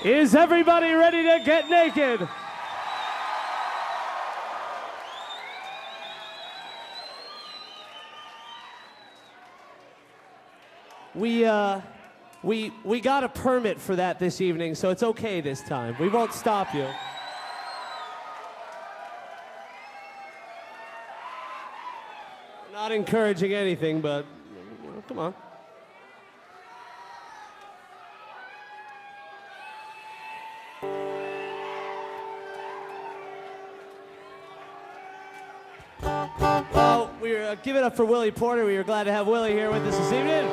Is everybody ready to get naked? We got a permit for that this evening, so it's okay this time. We won't stop you. Not encouraging anything, but come on. Well, we're give it up for Willie Porter. We are glad to have Willie here with us this evening.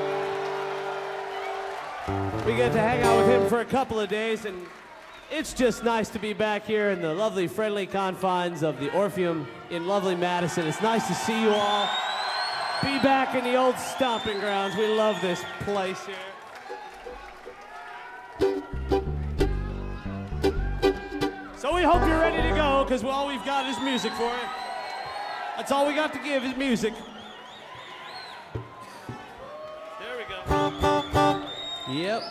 We get to hang out with him for a couple of days, and it's just nice to be back here in the lovely, friendly confines of the Orpheum in lovely Madison. It's nice to see you all. Be back in the old stomping grounds. We love this place here. So we hope you're ready to go, because all we've got is music for you. That's all we got to give is music. There we go. Yep.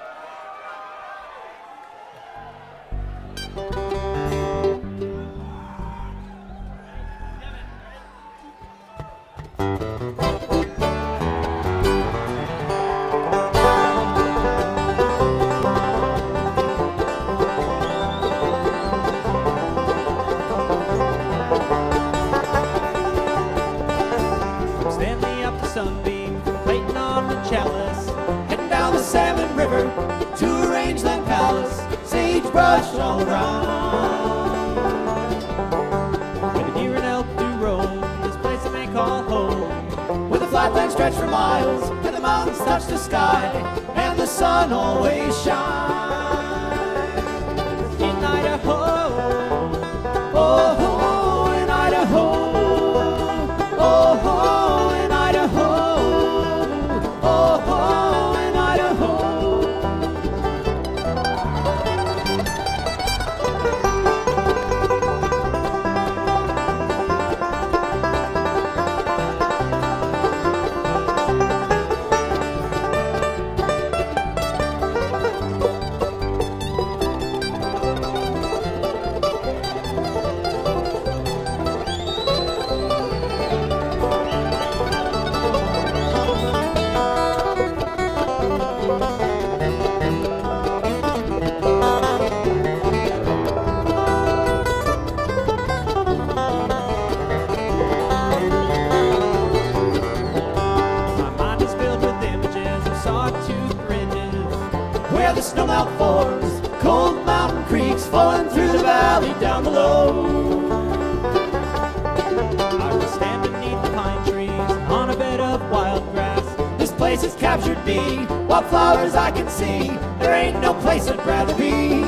Salmon River to a rangeland palace, sagebrush all around. With a deer and elk do roam, this place they may call home. With the flatlands stretch for miles, and the mountains touch the sky, and the sun always shines. In Idaho, oh, in Idaho, oh, in Idaho, oh. Snowmelt forms, cold mountain creeks flowing through the valley down below. I will stand beneath the pine trees on a bed of wild grass. This place has captured me, wildflowers I can see. There ain't no place I'd rather be.